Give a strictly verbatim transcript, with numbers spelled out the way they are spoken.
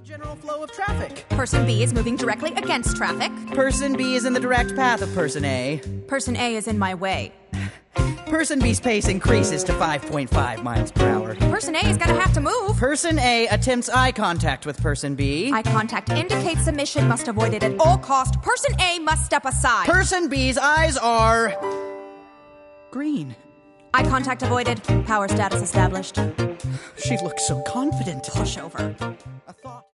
general flow of traffic. Person B is moving directly against traffic. Person B is in the direct path of Person A. Person A is in my way. Person B's pace increases to five point five miles per hour. Person A is gonna have to move. Person A attempts eye contact with Person B. Eye contact indicates submission must avoid it at all cost. Person A must step aside. Person B's eyes are... green. Eye contact avoided. Power status established. She looks so confident. Push over. A thought...